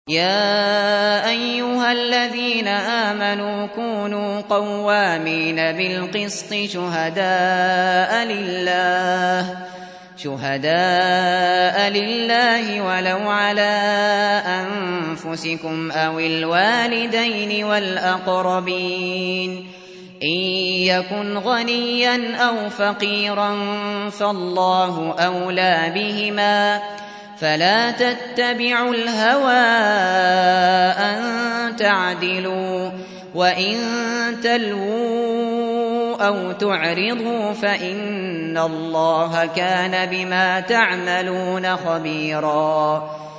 يا أيها الذين آمنوا كونوا قوامين بالقسط شهداء لله ولو على أنفسكم أو الوالدين والأقربين إن يكن غنيا أو فقيرا فالله أولى بهما فلا تتبعوا الهوى أن تعدلوا وإن تلووا أو تعرضوا فإن الله كان بما تعملون خبيرا